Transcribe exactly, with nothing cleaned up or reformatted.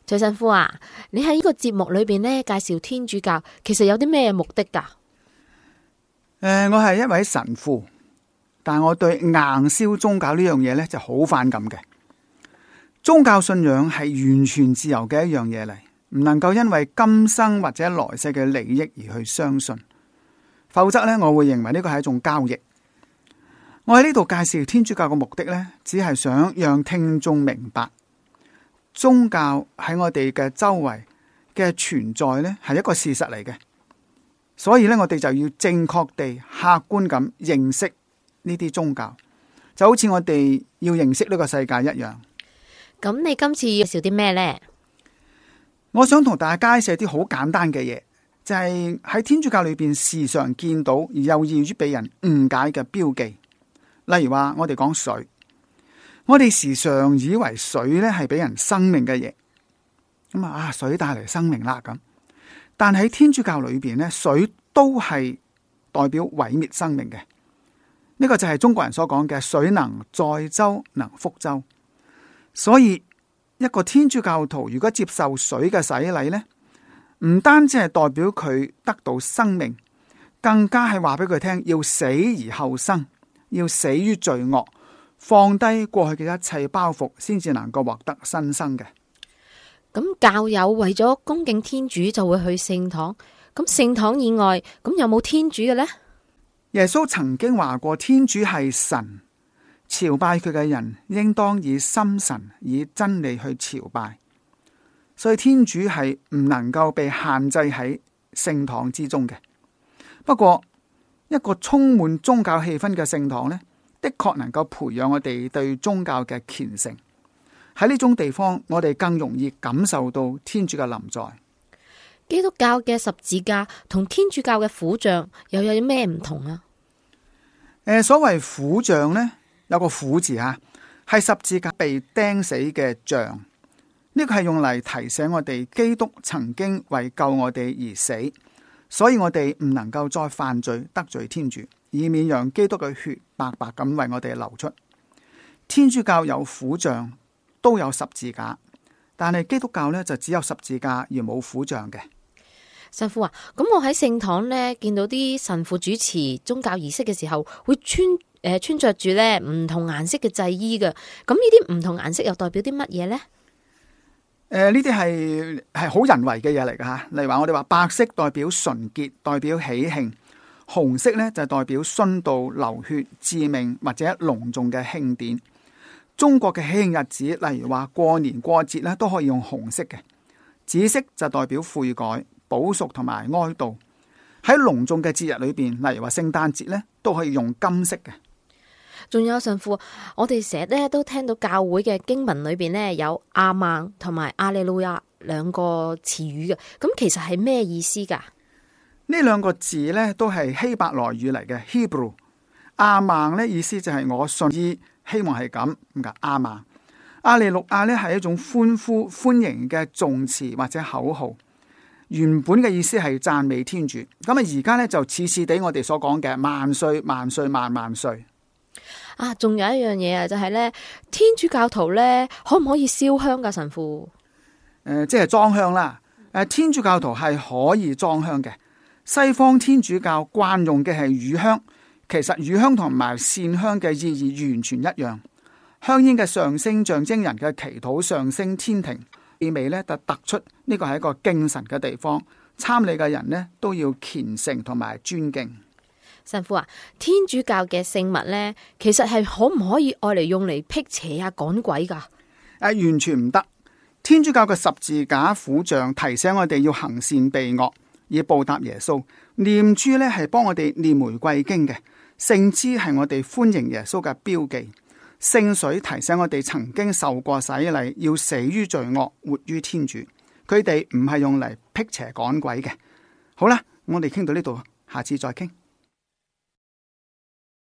徐神父啊，你喺呢個節目裏邊呢介紹天主教，其實有啲咩目的噶？誒、 呃，我係一位神父，但我對硬銷宗教呢樣嘢呢就好反感嘅。宗教信仰係完全自由嘅一樣嘢嚟，唔能夠因為今生或者來世嘅利益而去相信，否則呢，我會認為呢個係一種交易。我喺呢度介紹天主教嘅目的呢，只係想讓聽眾明白，宗教喺我哋嘅周圍嘅存在呢係一個事實嚟嘅，所以呢，我哋就要正確地、客觀咁認識呢啲宗教，就好似我哋要認識呢個世界一樣。 咁你今次要介紹啲咩呢？ 我想同大家介紹啲好簡單嘅嘢，就係喺天主教裏邊時常見到而又易於被人誤解嘅標記。例如話我哋講水，我哋時常以為水咧係俾人生命嘅嘢，咁啊啊水帶嚟生命啦咁。但喺天主教裏邊咧，水都係代表毀滅生命嘅。呢個就係中國人所講嘅水能載舟，能覆舟。所以一個天主教徒如果接受水嘅洗禮呢，唔單止係代表佢得到生命，更加係話俾佢聽要死而後生，要死於罪惡，放低過去嘅一切包袱，先至能夠獲得新生嘅。 咁教友為咗恭敬天主就會去聖堂，咁聖堂以外咁有冇天主嘅呢？ 耶穌曾經話過，天主係神，朝拜佢嘅人應當以心神以真理去朝拜，所以天主係唔能夠被限制喺聖堂之中嘅。不過一個充滿宗教氣氛嘅聖堂呢，的確能夠培養我哋對宗教嘅虔誠。喺呢種地方，我哋更容易感受到天主嘅臨在。 基督教嘅十字架同天主教嘅苦像又有啲咩唔同啊？ 誒，所謂苦像呢，有個苦字吓，係十字架被釘死嘅像。呢個係用嚟提醒我哋，基督曾經為救我哋而死，所以我哋唔能夠再犯罪得罪天主，以免讓基督嘅血白白咁為我哋流出。天主教有苦像，都有十字架，但係基督教呢，就只有十字架而冇苦像嘅。 神父啊，咁我喺聖堂呢見到啲神父主持宗教儀式嘅時候，會穿誒、呃、穿着住咧唔同顏色嘅祭衣嘅。咁呢啲唔同顏色又代表啲乜嘢呢？ 誒，呢啲係係好人為嘅嘢嚟噶吓。例如話我哋話白色代表純潔，代表喜慶；紅色呢就代表殉道、流血、致命或者隆重嘅慶典。中國嘅喜慶日子，例如話過年過節咧，都可以用紅色嘅。紫色就代表悔改、補贖同埋哀悼。喺隆重嘅節日裏邊，例如話聖誕節咧，都可以用金色嘅。 仲有神父，我哋成日咧都聽到教會嘅經文裏邊咧有阿孟同埋阿利路亞兩個詞語嘅，咁其實係咩意思噶？ 呢兩個字咧都係希伯來語嚟嘅 Hebrew。阿孟咧意思就係我信意，希望係咁咁噶。阿孟，阿利路亞咧係一種歡呼歡迎嘅頌詞或者口號，原本嘅意思係讚美天主。咁啊而家咧就似似地我哋所講嘅萬歲萬歲萬萬歲。 啊，仲有一樣嘢啊，就係咧天主教徒咧可唔可以燒香噶？神父， 誒、呃，即係裝香啦。誒，天主教徒係可以裝香嘅。西方天主教慣用嘅係乳香，其實乳香同埋線香嘅意義完全一樣。香煙嘅上升象徵人嘅祈禱上升天庭，意味咧就突出呢個係一個敬神嘅地方，參禮嘅人呢都要虔誠同埋尊敬。 神父啊，天主教嘅聖物咧，其實係可唔可以愛嚟用嚟辟邪啊趕鬼噶？誒、 啊，完全唔得。天主教嘅十字架苦像提醒我哋要行善避惡，以報答耶穌。念珠咧係幫我哋念玫瑰經嘅，聖枝係我哋歡迎耶穌嘅標記。聖水提醒我哋曾經受過洗禮，要死於罪惡，活於天主。佢哋唔係用嚟辟邪趕鬼嘅。好啦，我哋傾到呢度，下次再傾。